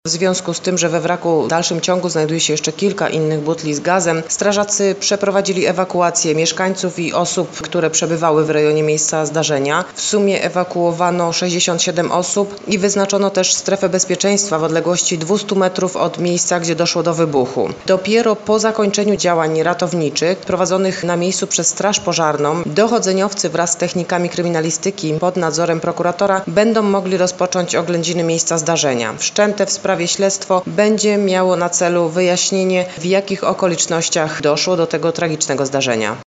W związku z tym, że we wraku w dalszym ciągu znajduje się jeszcze kilka innych butli z gazem, strażacy przeprowadzili ewakuację mieszkańców i osób, które przebywały w rejonie miejsca zdarzenia. W sumie ewakuowano 67 osób i wyznaczono też strefę bezpieczeństwa w odległości 200 metrów od miejsca, gdzie doszło do wybuchu. Dopiero po zakończeniu działań ratowniczych prowadzonych na miejscu przez Straż Pożarną dochodzeniowcy wraz z technikami kryminalistyki pod nadzorem prokuratora będą mogli rozpocząć oględziny miejsca zdarzenia. Wszczęte w sprawie śledztwo będzie miało na celu wyjaśnienie, w jakich okolicznościach doszło do tego tragicznego zdarzenia.